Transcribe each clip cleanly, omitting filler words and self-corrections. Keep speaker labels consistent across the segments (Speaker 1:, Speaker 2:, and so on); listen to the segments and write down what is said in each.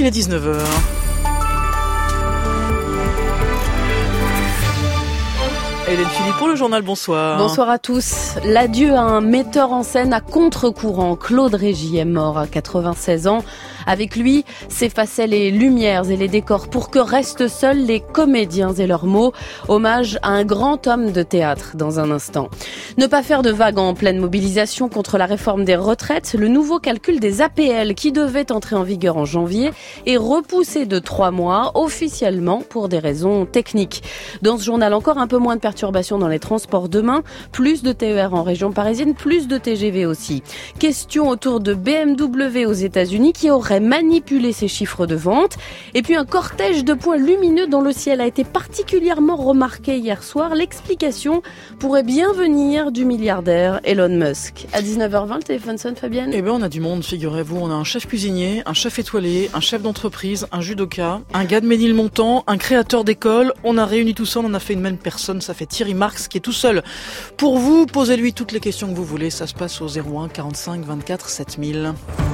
Speaker 1: est 19h. Hélène Philippe pour le journal, bonsoir.
Speaker 2: Bonsoir à tous. L'adieu à un metteur en scène à contre-courant. Claude Régis est mort à 96 ans. Avec lui, s'effaçaient les lumières et les décors pour que restent seuls les comédiens et leurs mots. Hommage à un grand homme de théâtre dans un instant. Ne pas faire de vagues en pleine mobilisation contre la réforme des retraites. Le nouveau calcul des APL qui devait entrer en vigueur en janvier est repoussé de 3 mois officiellement pour des raisons techniques. Dans ce journal, encore un peu moins de perturbations dans les transports demain. Plus de TER en région parisienne, plus de TGV aussi. Question autour de BMW aux États-Unis qui aurait manipulé ses chiffres de vente. Et puis un cortège de points lumineux dans le ciel a été particulièrement remarqué hier soir. L'explication pourrait bien venir du milliardaire Elon Musk. À 19h20, le téléphone sonne, Fabienne.
Speaker 1: Eh bien, on a du monde, figurez-vous. On a un chef cuisinier, un chef étoilé, un chef d'entreprise, un judoka, un gars de Ménilmontant, un créateur d'école. On a réuni tout ça, on en a fait une même personne. Ça fait Thierry Marx qui est tout seul. Pour vous, posez-lui toutes les questions que vous voulez. Ça se passe au 01 45 24 7000.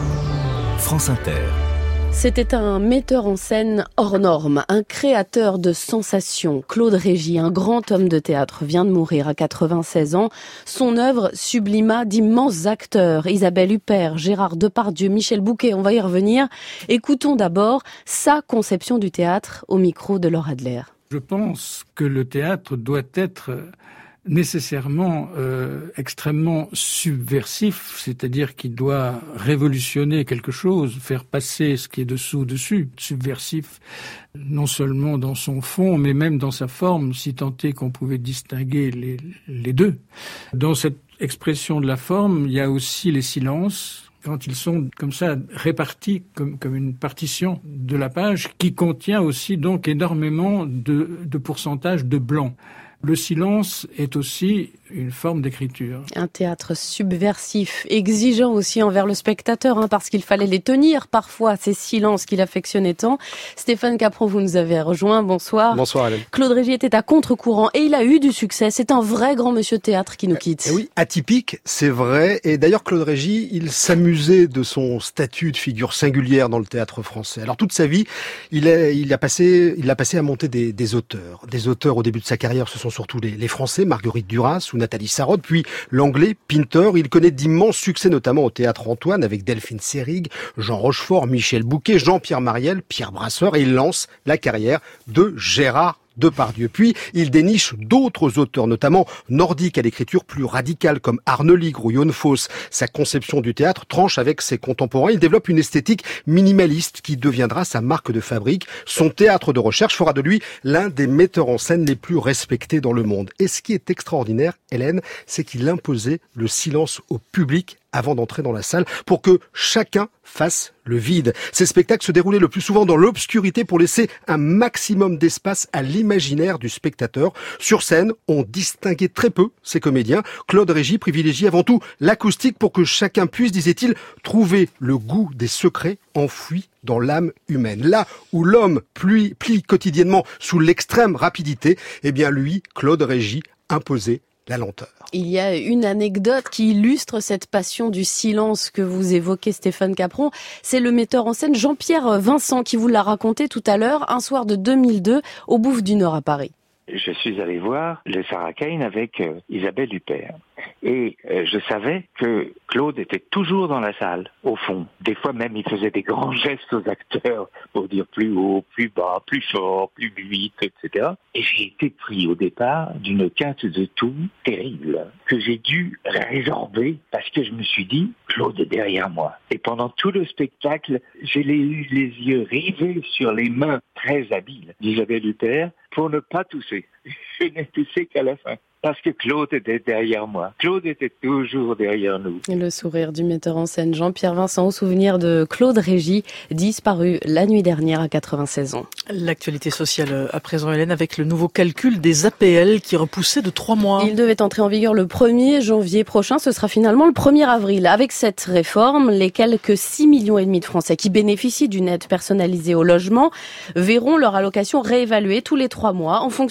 Speaker 3: France Inter.
Speaker 2: C'était un metteur en scène hors norme, un créateur de sensations. Claude Régis, un grand homme de théâtre, vient de mourir à 96 ans. Son œuvre sublima d'immenses acteurs. Isabelle Huppert, Gérard Depardieu, Michel Bouquet, on va y revenir. Écoutons d'abord sa conception du théâtre au micro de Laure Adler.
Speaker 4: Je pense que le théâtre doit être nécessairement extrêmement subversif, c'est-à-dire qu'il doit révolutionner quelque chose, faire passer ce qui est dessus, subversif non seulement dans son fond, mais même dans sa forme, si tant est qu'on pouvait distinguer les deux. Dans cette expression de la forme, il y a aussi les silences, quand ils sont comme ça répartis comme une partition de la page qui contient aussi donc énormément de pourcentage de blanc. Le silence est aussi une forme d'écriture.
Speaker 2: Un théâtre subversif, exigeant aussi envers le spectateur, parce qu'il fallait les tenir parfois, ces silences qu'il affectionnait tant. Stéphane Capron, vous nous avez rejoint, bonsoir.
Speaker 5: Bonsoir Hélène.
Speaker 2: Claude Régis était à contre-courant et il a eu du succès. C'est un vrai grand monsieur théâtre qui nous quitte.
Speaker 5: Oui, atypique, c'est vrai. Et d'ailleurs, Claude Régis, il s'amusait de son statut de figure singulière dans le théâtre français. Alors toute sa vie, il l'a passé à monter des auteurs. Des auteurs au début de sa carrière, ce sont surtout les Français, Marguerite Duras ou Nathalie Sarraute, puis l'anglais Pinter. Il connaît d'immenses succès, notamment au Théâtre Antoine, avec Delphine Seyrig, Jean Rochefort, Michel Bouquet, Jean-Pierre Mariel, Pierre Brasseur, et il lance la carrière de Gérard Depardieu. Puis, il déniche d'autres auteurs, notamment nordiques à l'écriture plus radicale, comme Arne Ligre ou Jon Fosse. Sa conception du théâtre tranche avec ses contemporains. Il développe une esthétique minimaliste qui deviendra sa marque de fabrique. Son théâtre de recherche fera de lui l'un des metteurs en scène les plus respectés dans le monde. Et ce qui est extraordinaire, Hélène, c'est qu'il imposait le silence au public avant d'entrer dans la salle pour que chacun fasse le vide. Ces spectacles se déroulaient le plus souvent dans l'obscurité pour laisser un maximum d'espace à l'imaginaire du spectateur. Sur scène, on distinguait très peu ces comédiens. Claude Régis privilégie avant tout l'acoustique pour que chacun puisse, disait-il, trouver le goût des secrets enfouis dans l'âme humaine. Là où l'homme plie quotidiennement sous l'extrême rapidité, eh bien lui, Claude Régis, imposait la lenteur.
Speaker 2: Il y a une anecdote qui illustre cette passion du silence que vous évoquez, Stéphane Capron. C'est le metteur en scène Jean-Pierre Vincent qui vous l'a raconté tout à l'heure, un soir de 2002 au Bouffe du Nord à Paris.
Speaker 6: Je suis allé voir les Sarah Kane avec Isabelle Huppert. Et je savais que Claude était toujours dans la salle, au fond. Des fois même, il faisait des grands gestes aux acteurs pour dire plus haut, plus bas, plus fort, plus vite, etc. Et j'ai été pris au départ d'une quinte de tout terrible que j'ai dû résorber parce que je me suis dit, Claude est derrière moi. Et pendant tout le spectacle, j'ai eu les yeux rivés sur les mains très habiles d'Isabelle Huppert pour ne pas tousser. Je n'ai toussé qu'à la fin. Parce que Claude était derrière moi. Claude était toujours derrière nous.
Speaker 2: Et le sourire du metteur en scène Jean-Pierre Vincent au souvenir de Claude Régis, disparu la nuit dernière à 96 ans.
Speaker 1: L'actualité sociale à présent, Hélène, avec le nouveau calcul des APL qui est repoussé de 3 mois.
Speaker 2: Il devait entrer en vigueur le 1er janvier prochain. Ce sera finalement le 1er avril. Avec cette réforme, les quelques 6,5 millions de Français qui bénéficient d'une aide personnalisée au logement verront leur allocation réévaluée tous les 3 mois en fonction de leur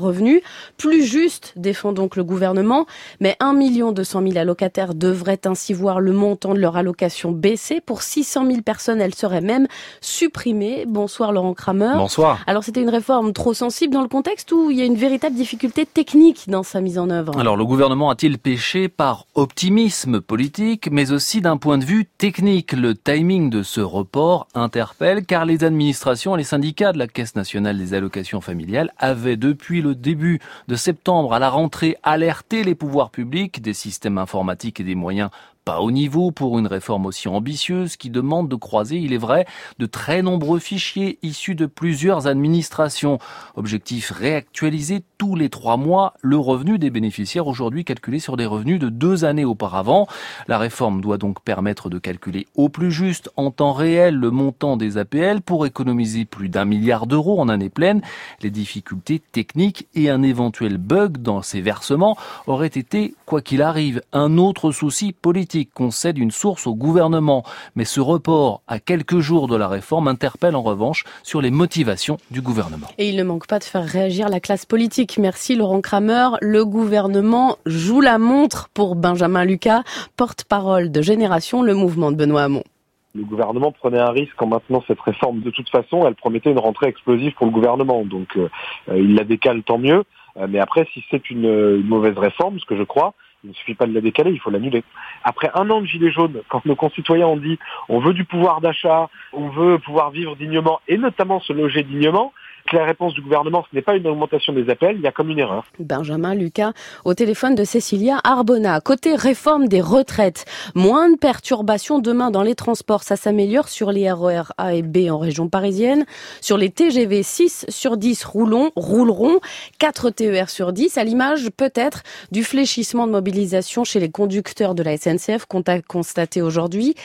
Speaker 2: revenu. Plus juste, défend donc le gouvernement, mais 1 200 000 allocataires devraient ainsi voir le montant de leur allocation baisser. Pour 600 000 personnes, elle serait même supprimée. Bonsoir Laurent Kramer.
Speaker 7: Bonsoir.
Speaker 2: Alors c'était une réforme trop sensible dans le contexte où il y a une véritable difficulté technique dans sa mise en œuvre?
Speaker 7: Alors le gouvernement a-t-il péché par optimisme politique, mais aussi d'un point de vue technique? Le timing de ce report interpelle car les administrations et les syndicats de la Caisse nationale des allocations familiales avaient depuis le début de septembre à la rentrée alerté les pouvoirs publics des systèmes informatiques et des moyens pas au niveau pour une réforme aussi ambitieuse qui demande de croiser, il est vrai, de très nombreux fichiers issus de plusieurs administrations. Objectif, réactualiser tous les 3 mois le revenu des bénéficiaires aujourd'hui calculé sur des revenus de 2 années auparavant. La réforme doit donc permettre de calculer au plus juste en temps réel le montant des APL pour économiser plus d'1 milliard d'euros en année pleine. Les difficultés techniques et un éventuel bug dans ces versements auraient été, quoi qu'il arrive, un autre souci politique, concède une source au gouvernement. Mais ce report à quelques jours de la réforme interpelle en revanche sur les motivations du gouvernement.
Speaker 2: Et il ne manque pas de faire réagir la classe politique. Merci Laurent Kramer. Le gouvernement joue la montre pour Benjamin Lucas, porte-parole de Génération, le mouvement de Benoît Hamon.
Speaker 8: Le gouvernement prenait un risque en maintenant cette réforme. De toute façon, elle promettait une rentrée explosive pour le gouvernement. Donc il la décale, tant mieux. Mais après, si c'est une mauvaise réforme, ce que je crois, il ne suffit pas de la décaler, il faut l'annuler. Après 1 an de gilets jaunes, quand nos concitoyens ont dit on veut du pouvoir d'achat, on veut pouvoir vivre dignement et notamment se loger dignement, que la réponse du gouvernement, ce n'est pas une augmentation des appels, il y a comme une erreur.
Speaker 2: Benjamin Lucas, au téléphone de Cécilia Arbona. Côté réforme des retraites, moins de perturbations demain dans les transports. Ça s'améliore sur les RER A et B en région parisienne. Sur les TGV, 6 sur 10 rouleront, 4 TER sur 10, à l'image peut-être du fléchissement de mobilisation chez les conducteurs de la SNCF qu'on a constaté aujourd'hui.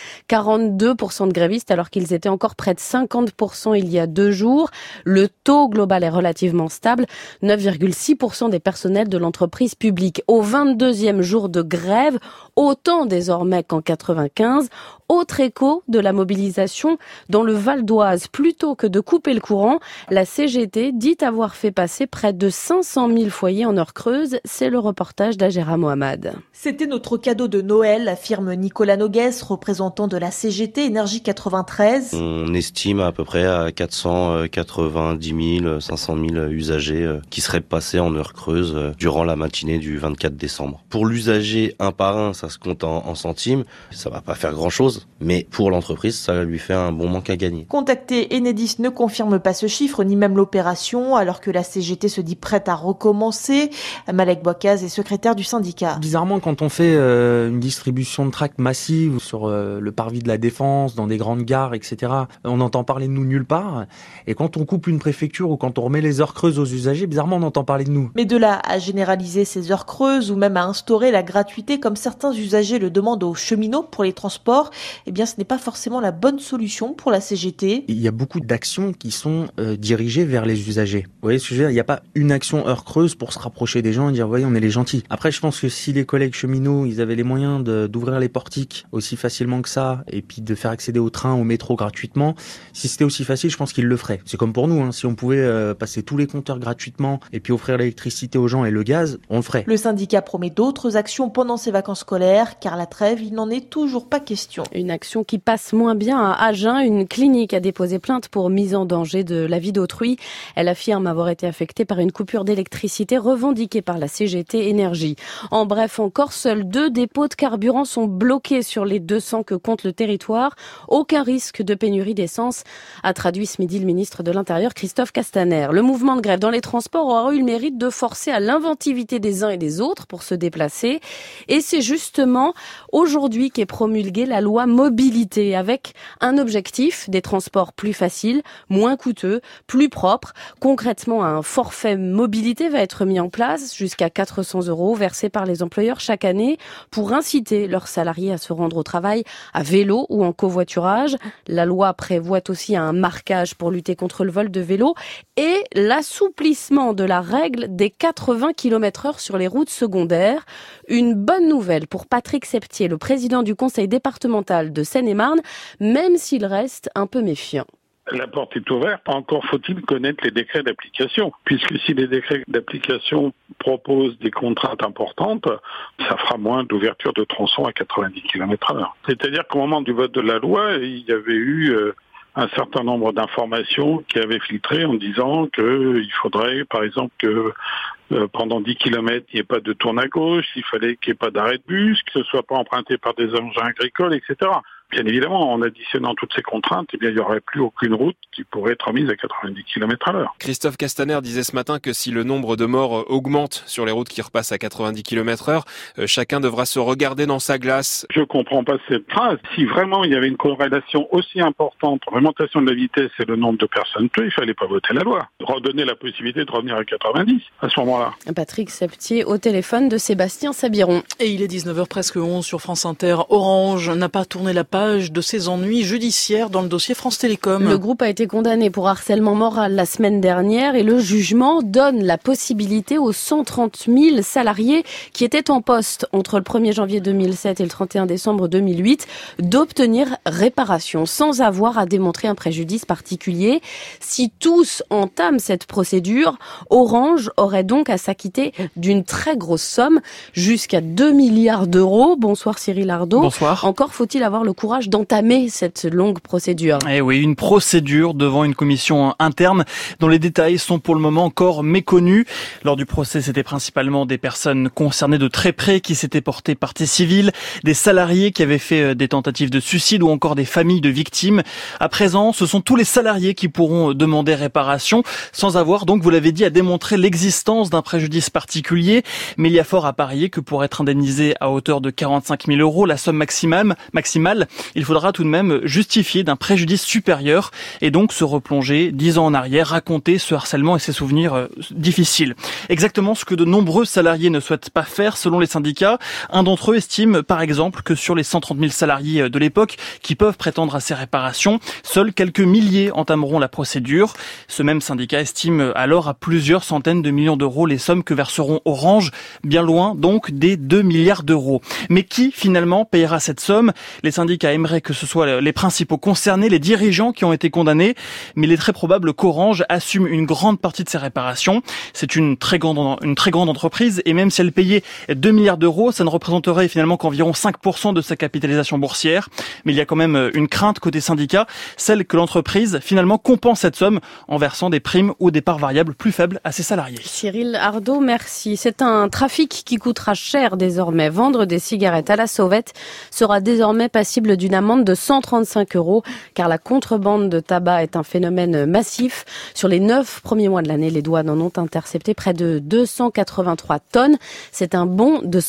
Speaker 2: 42% de grévistes alors qu'ils étaient encore près de 50% il y a 2 jours. Le taux global est relativement stable, 9,6% des personnels de l'entreprise publique. Au 22e jour de grève, autant désormais qu'en 95. Autre écho de la mobilisation dans le Val d'Oise. Plutôt que de couper le courant, la CGT dit avoir fait passer près de 500 000 foyers en heure creuse. C'est le reportage d'Ajera Mohamed.
Speaker 9: C'était notre cadeau de Noël, affirme Nicolas Noguès, représentant de la CGT Énergie 93.
Speaker 10: On estime à peu près à 490 000, 500 000 usagers qui seraient passés en heure creuse durant la matinée du 24 décembre. Pour l'usager un par un, ça se compte en centimes. Ça va pas faire grand-chose. Mais pour l'entreprise, ça lui fait un bon manque à gagner.
Speaker 9: Contacté, Enedis ne confirme pas ce chiffre, ni même l'opération, alors que la CGT se dit prête à recommencer. Malek Bouakaz est secrétaire du syndicat.
Speaker 11: Bizarrement, quand on fait une distribution de tracts massive sur le parvis de la Défense, dans des grandes gares, etc., on entend parler de nous nulle part. Et quand on coupe une préfecture ou quand on remet les heures creuses aux usagers, bizarrement, on entend parler de nous.
Speaker 9: Mais de là à généraliser ces heures creuses ou même à instaurer la gratuité comme certains usagers le demandent aux cheminots pour les transports, eh bien ce n'est pas forcément la bonne solution pour la CGT.
Speaker 11: Il y a beaucoup d'actions qui sont dirigées vers les usagers. Vous voyez ce que je veux dire ? Il n'y a pas une action heure creuse pour se rapprocher des gens et dire voyez on est les gentils. Après je pense que si les collègues cheminots ils avaient les moyens d'ouvrir les portiques aussi facilement que ça et puis de faire accéder au train, au métro gratuitement, si c'était aussi facile je pense qu'ils le feraient. C'est comme pour nous, hein. Si on pouvait passer tous les compteurs gratuitement et puis offrir l'électricité aux gens et le gaz, on le ferait.
Speaker 9: Le syndicat promet d'autres actions pendant ces vacances scolaires car la trêve il n'en est toujours pas question.
Speaker 2: Une action qui passe moins bien à Agen. Une clinique a déposé plainte pour mise en danger de la vie d'autrui. Elle affirme avoir été affectée par une coupure d'électricité revendiquée par la CGT Énergie. En bref, encore seuls 2 dépôts de carburant sont bloqués sur les 200 que compte le territoire. Aucun risque de pénurie d'essence, a traduit ce midi le ministre de l'Intérieur Christophe Castaner. Le mouvement de grève dans les transports aura eu le mérite de forcer à l'inventivité des uns et des autres pour se déplacer. Et c'est justement aujourd'hui qu'est promulguée la loi mobilité avec un objectif, des transports plus faciles, moins coûteux, plus propres. Concrètement, un forfait mobilité va être mis en place jusqu'à 400 € versés par les employeurs chaque année pour inciter leurs salariés à se rendre au travail à vélo ou en covoiturage. La loi prévoit aussi un marquage pour lutter contre le vol de vélo et l'assouplissement de la règle des 80 km/h sur les routes secondaires. Une bonne nouvelle pour Patrick Septier, le président du conseil départemental de Seine-et-Marne, même s'il reste un peu méfiant.
Speaker 12: La porte est ouverte. Encore faut-il connaître les décrets d'application. Puisque si les décrets d'application proposent des contraintes importantes, ça fera moins d'ouverture de tronçons à 90 km/h. C'est-à-dire qu'au moment du vote de la loi, il y avait eu un certain nombre d'informations qui avaient filtré en disant qu'il faudrait, par exemple, que pendant 10 km, il n'y ait pas de tourne à gauche, il fallait qu'il n'y ait pas d'arrêt de bus, que ce ne soit pas emprunté par des engins agricoles, etc. Bien évidemment, en additionnant toutes ces contraintes, il n'y aurait plus aucune route qui pourrait être mise à 90 km/h.
Speaker 13: Christophe Castaner disait ce matin que si le nombre de morts augmente sur les routes qui repassent à 90 km/h, chacun devra se regarder dans sa glace.
Speaker 12: Je comprends pas cette phrase. Si vraiment il y avait une corrélation aussi importante entre l'augmentation de la vitesse et le nombre de personnes tuées, il fallait pas voter la loi. Redonner la possibilité de revenir à 90 à ce moment-là.
Speaker 2: Patrick Septier au téléphone de Sébastien Sabiron.
Speaker 1: Et il est 19h presque 11 sur France Inter. Orange n'a pas tourné la page de ses ennuis judiciaires dans le dossier France Télécom.
Speaker 2: Le groupe a été condamné pour harcèlement moral la semaine dernière et le jugement donne la possibilité aux 130 000 salariés qui étaient en poste entre le 1er janvier 2007 et le 31 décembre 2008 d'obtenir réparation sans avoir à démontrer un préjudice particulier. Si tous entament cette procédure, Orange aurait donc à s'acquitter d'une très grosse somme, jusqu'à 2 milliards d'euros. Bonsoir Cyril Ardo.
Speaker 14: Bonsoir.
Speaker 2: Encore faut-il avoir le courage d'entamer cette longue procédure.
Speaker 14: Eh oui, une procédure devant une commission interne dont les détails sont pour le moment encore méconnus. Lors du procès, c'était principalement des personnes concernées de très près qui s'étaient portées partie civile, des salariés qui avaient fait des tentatives de suicide ou encore des familles de victimes. À présent, ce sont tous les salariés qui pourront demander réparation sans avoir, donc vous l'avez dit, à démontrer l'existence d'un préjudice particulier. Mais il y a fort à parier que pour être indemnisé à hauteur de 45 000 euros, la somme maximale, il faudra tout de même justifier d'un préjudice supérieur et donc se replonger 10 ans en arrière, raconter ce harcèlement et ses souvenirs difficiles. Exactement ce que de nombreux salariés ne souhaitent pas faire selon les syndicats. Un d'entre eux estime par exemple que sur les 130 000 salariés de l'époque qui peuvent prétendre à ces réparations, seuls quelques milliers entameront la procédure. Ce même syndicat estime alors à plusieurs centaines de millions d'euros les sommes que verseront Orange, bien loin donc des 2 milliards d'euros. Mais qui finalement payera cette somme ? Les syndicats aimeraient que ce soit les principaux concernés, les dirigeants qui ont été condamnés, mais il est très probable qu'Orange assume une grande partie de ces réparations. C'est une très grande entreprise et même si elle payait 2 milliards d'euros, ça ne représenterait finalement qu'environ 5% de sa capitalisation boursière. Mais il y a quand même une crainte côté syndicat, celle que l'entreprise finalement compense cette somme en versant des primes ou des parts variables plus faibles à ses salariés.
Speaker 2: Cyril Ardo, merci. C'est un trafic qui coûtera cher désormais. Vendre des cigarettes à la sauvette sera désormais passible d'une amende de 135 € car la contrebande de tabac est un phénomène massif. Sur les 9 premiers mois de l'année, les douanes en ont intercepté près de 283 tonnes. C'est un bond de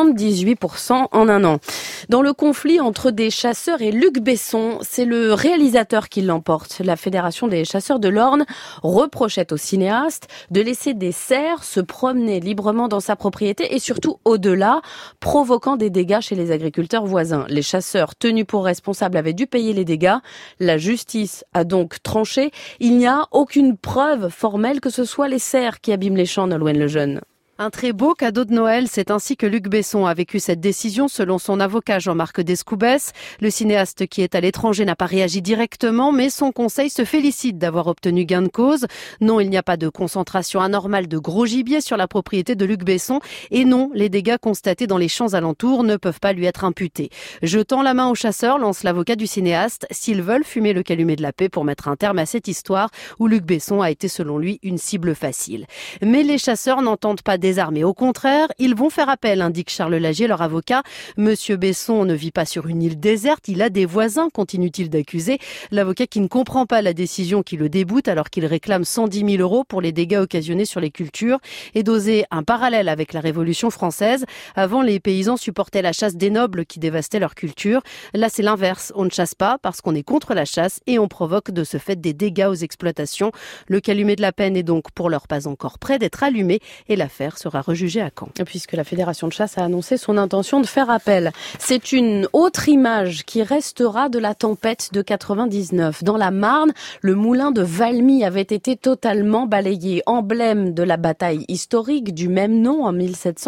Speaker 2: 78% en un an. Dans le conflit entre des chasseurs et Luc Besson, c'est le réalisateur qui l'emporte. La Fédération des chasseurs de l'Orne reprochait au cinéaste de laisser des cerfs se promener librement dans sa propriété et surtout au-delà, provoquant des dégâts chez les agriculteurs voisins. Les chasseurs tenus pour responsables avaient dû payer les dégâts. La justice a donc tranché. Il n'y a aucune preuve formelle que ce soit les cerfs qui abîment les champs, Nolwenn Lejeune. Un très beau cadeau de Noël, c'est ainsi que Luc Besson a vécu cette décision selon son avocat Jean-Marc Descoubès. Le cinéaste qui est à l'étranger n'a pas réagi directement, mais son conseil se félicite d'avoir obtenu gain de cause. Non, il n'y a pas de concentration anormale de gros gibier sur la propriété de Luc Besson. Et non, les dégâts constatés dans les champs alentours ne peuvent pas lui être imputés. Jetant la main aux chasseurs, lance l'avocat du cinéaste, s'ils veulent fumer le calumet de la paix pour mettre un terme à cette histoire où Luc Besson a été selon lui une cible facile. Mais les chasseurs n'entendent pas désarmés. Au contraire, ils vont faire appel, indique Charles Lagier, leur avocat. Monsieur Besson ne vit pas sur une île déserte, il a des voisins, continue-t-il d'accuser. L'avocat qui ne comprend pas la décision qui le déboute alors qu'il réclame 110 000 € pour les dégâts occasionnés sur les cultures et d'oser un parallèle avec la Révolution française. Avant, les paysans supportaient la chasse des nobles qui dévastaient leur culture. Là, c'est l'inverse. On ne chasse pas parce qu'on est contre la chasse et on provoque de ce fait des dégâts aux exploitations. Le calumet de la peine est donc pour l'heure pas encore prêt d'être allumé et l'affaire l'affaire sera rejugée à Caen. Puisque la Fédération de chasse a annoncé son intention de faire appel. C'est une autre image qui restera de la tempête de 99. Dans la Marne, le moulin de Valmy avait été totalement balayé. Emblème de la bataille historique du même nom en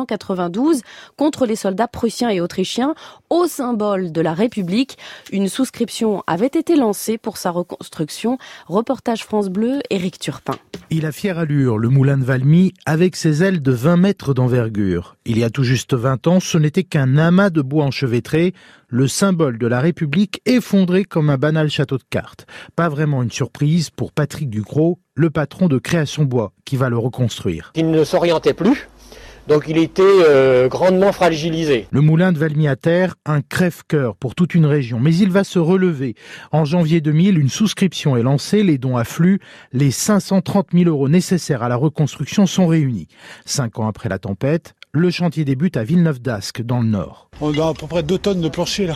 Speaker 2: 1792 contre les soldats prussiens et autrichiens, au symbole de la République. Une souscription avait été lancée pour sa reconstruction. Reportage France Bleu, Éric Turpin.
Speaker 15: Il a fière allure, le moulin de Valmy, avec ses ailes de 20 mètres d'envergure. Il y a tout juste 20 ans, ce n'était qu'un amas de bois enchevêtré, le symbole de la République effondré comme un banal château de cartes. Pas vraiment une surprise pour Patrick Ducrot, le patron de Création Bois, qui va le reconstruire.
Speaker 16: Il ne s'orientait plus. Donc il était grandement fragilisé.
Speaker 15: Le moulin de Valmy à terre, un crève-cœur pour toute une région. Mais il va se relever. En janvier 2000, une souscription est lancée, les dons affluent. Les 530 000 € nécessaires à la reconstruction sont réunis. 5 ans après la tempête, le chantier débute à Villeneuve d'Ascq, dans le Nord.
Speaker 17: On a à peu près 2 tonnes de plancher là,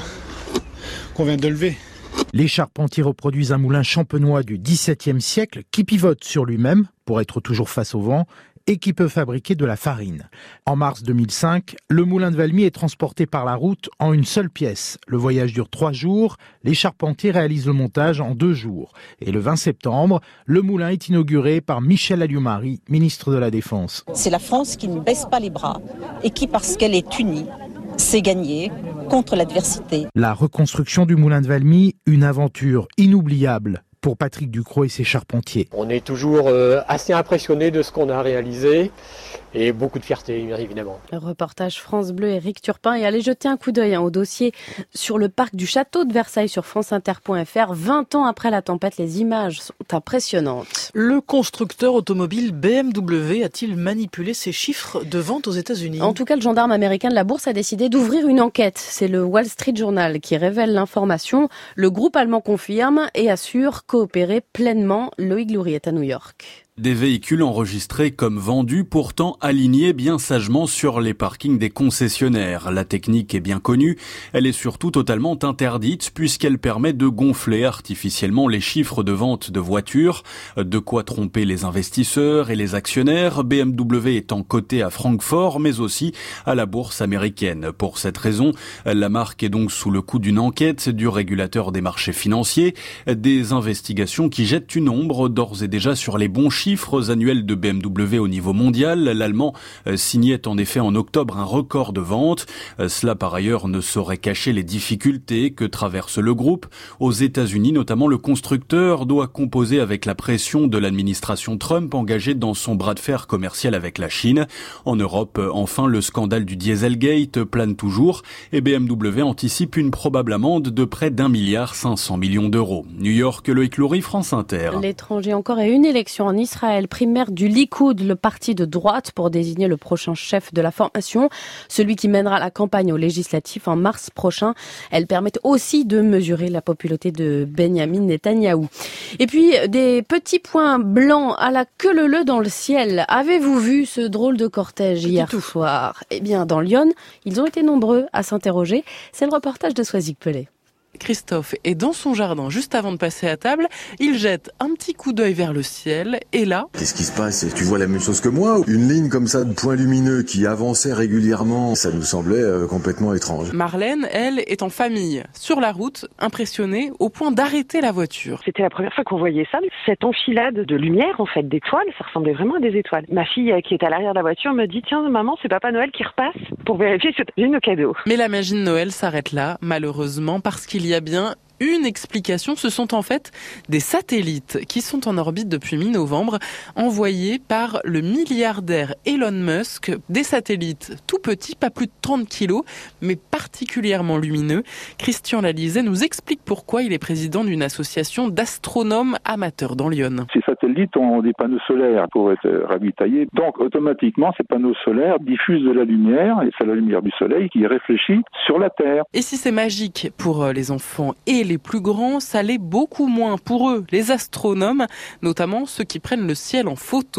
Speaker 17: qu'on vient de lever.
Speaker 15: Les charpentiers reproduisent un moulin champenois du XVIIe siècle qui pivote sur lui-même pour être toujours face au vent et qui peut fabriquer de la farine. En mars 2005, le moulin de Valmy est transporté par la route en une seule pièce. Le voyage dure 3 jours, les charpentiers réalisent le montage en 2 jours. Et le 20 septembre, le moulin est inauguré par Michel Alliot-Marie, ministre de la Défense.
Speaker 18: C'est la France qui ne baisse pas les bras et qui, parce qu'elle est unie, sait gagner contre l'adversité.
Speaker 15: La reconstruction du moulin de Valmy, une aventure inoubliable pour Patrick Ducrot et ses charpentiers.
Speaker 16: On est toujours assez impressionné de ce qu'on a réalisé et beaucoup de fierté, bien évidemment.
Speaker 2: Le reportage France Bleu, Éric Turpin. Et allez jeter un coup d'œil au dossier sur le parc du château de Versailles sur franceinter.fr. 20 ans après la tempête, les images sont impressionnantes.
Speaker 1: Le constructeur automobile BMW a-t-il manipulé ses chiffres de vente aux États-Unis ?
Speaker 2: En tout cas, le gendarme américain de la bourse a décidé d'ouvrir une enquête. C'est le Wall Street Journal qui révèle l'information. Le groupe allemand confirme et assure coopérer pleinement. Loïc Loury est à New York.
Speaker 19: Des véhicules enregistrés comme vendus, pourtant alignés bien sagement sur les parkings des concessionnaires. La technique est bien connue, elle est surtout totalement interdite puisqu'elle permet de gonfler artificiellement les chiffres de vente de voitures, de quoi tromper les investisseurs et les actionnaires, BMW étant coté à Francfort mais aussi à la bourse américaine. Pour cette raison, la marque est donc sous le coup d'une enquête du régulateur des marchés financiers, des investigations qui jettent une ombre d'ores et déjà sur les bons chiffres annuels de BMW au niveau mondial. L'Allemand signait en effet en octobre un record de ventes. Cela par ailleurs ne saurait cacher les difficultés que traverse le groupe. Aux États-Unis notamment, le constructeur doit composer avec la pression de l'administration Trump engagée dans son bras de fer commercial avec la Chine. En Europe, enfin, le scandale du Dieselgate plane toujours et BMW anticipe une probable amende de près d'1,5 milliard d'euros. New York, Loïc Loury, France Inter.
Speaker 2: L'étranger encore et une élection en Israël, primaire du Likoud, le parti de droite, pour désigner le prochain chef de la formation, celui qui mènera la campagne aux législatives en mars prochain. Elle permet aussi de mesurer la popularité de Benyamin Netanyahou. Et puis, des petits points blancs à la queue leu dans le ciel. Avez-vous vu ce drôle de cortège hier soir ? Eh bien, dans Lyon, ils ont été nombreux à s'interroger. C'est le reportage de Soisic Pelé.
Speaker 20: Christophe est dans son jardin juste avant de passer à table. Il jette un petit coup d'œil vers le ciel et là...
Speaker 21: Qu'est-ce qui se passe ? Tu vois la même chose que moi ? Une ligne comme ça de points lumineux qui avançait régulièrement, ça nous semblait complètement étrange.
Speaker 20: Marlène, elle, est en famille, sur la route, impressionnée au point d'arrêter la voiture.
Speaker 22: C'était la première fois qu'on voyait ça. Cette enfilade de lumière, en fait, d'étoiles, ça ressemblait vraiment à des étoiles. Ma fille, qui est à l'arrière de la voiture, me dit « Tiens, maman, c'est Papa Noël qui repasse pour vérifier si j'ai nos cadeaux. »
Speaker 20: Mais la magie de Noël s'arrête là, malheureusement, parce qu'il y a bien une explication. Ce sont en fait des satellites qui sont en orbite depuis mi-novembre, envoyés par le milliardaire Elon Musk. Des satellites tout petits, pas plus de 30 kilos, mais particulièrement lumineux. Christian Lalizet nous explique pourquoi il est président d'une association d'astronomes amateurs dans Lyon.
Speaker 23: Ces satellites ont des panneaux solaires pour être ravitaillés. Donc automatiquement, ces panneaux solaires diffusent de la lumière, et c'est la lumière du soleil qui est réfléchie sur la Terre.
Speaker 20: Et si c'est magique pour les enfants et les plus grands, ça l'est beaucoup moins pour eux, les astronomes, notamment ceux qui prennent le ciel en photo.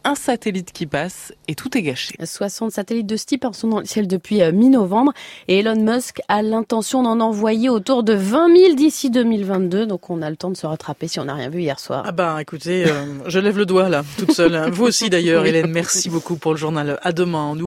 Speaker 20: un satellite qui passe et tout est gâché.
Speaker 2: 60 satellites de ce type sont dans le ciel depuis mi-novembre et Elon Musk a l'intention d'en envoyer autour de 20 000 d'ici 2022. Donc on a le temps de se rattraper si on n'a rien vu hier soir.
Speaker 1: Ah bah écoutez, je lève le doigt là, toute seule. Vous aussi d'ailleurs, Hélène, merci beaucoup pour le journal. À demain.